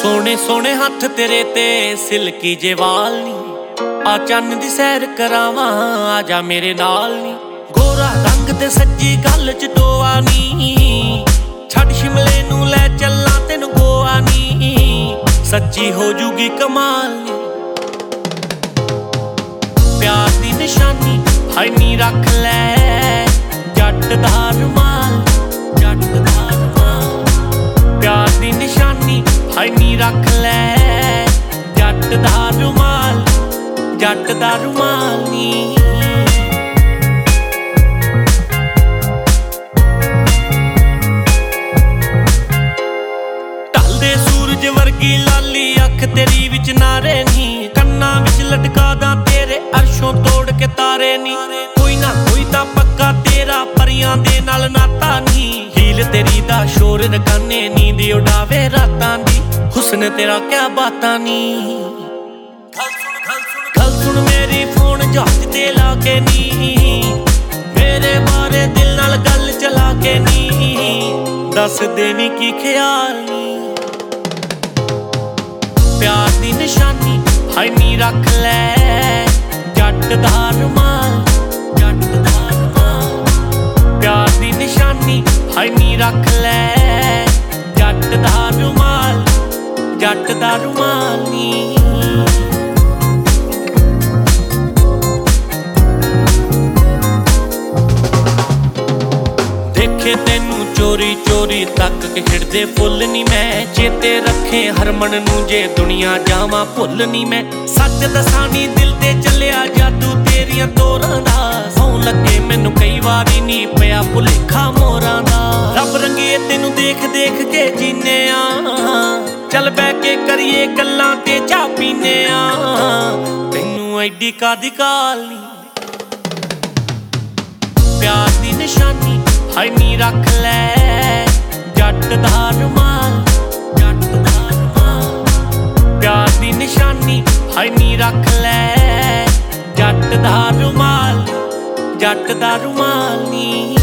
सोने सोने हथ तेरे ते सिल्की जे वाल नी, आ चन्न दी सैर करावां आजा मेरे नाल नी। गोरा रंग ते सज्जी गल च टोआ नी, छड़ शिमले नू लै चलां तेनू गोआ नी, सच्ची हो जूगी कमाल नी। प्यार दी निशानी हाय नी रख लै जट दा रुमाल, जट दा रुमाल। प्यार दी निशानी हाय नी रख लै जट दा रुमाल, जट दा रुमाल नी। ढलदे सूरज वर्गी लाली अख तेरी विच नारे नी, कन्ना विच लटका दा तेरे अर्शों तोड़ के तारे नी। कोई ना कोई तां पक्का तेरा परियां दे नाल नाता नी, हील तेरी दा शोर रकाने नींद उड़ावे रातां दी, हुस्न तेरा क्या बातां नी। गल सुन मेरी फोन जहाज ते लाके नी, मेरे बारे दिल नाल गल चला के नी, दस दे नी की ख्याल नी। प्यार दी निशानी हाय नी रख लै जट दा रुमाल, जट दा रुमाल। प्यार दी निशानी हाय नी रख लै जट दा रुमाल, जट दा रुमाल नी। देखे तेनू चोरी चोरी तक के खिड़दे फुल नी मैं, चेते रखे हरमन नू जे दुनिया जावां भुल नी मैं। सच दसां नी दिल ते चलिया जादू तेरियां तोरां दा, सौं लगे मैनू कई वारी नी पिया भुलेखा मोरां दा। रब रंगे तेनू देख देख के जीने आ, चल बह के करिए गल्लां ते चाह पीने आ, तेनू एडी कादी काल नी। प्यार दी निशानी हाय नी रख लै जट दा रुमाल, जट दा रुमाल। प्यार दी निशानी हाय नी रख लै जट दा रुमाल, जट दा रुमाल नी।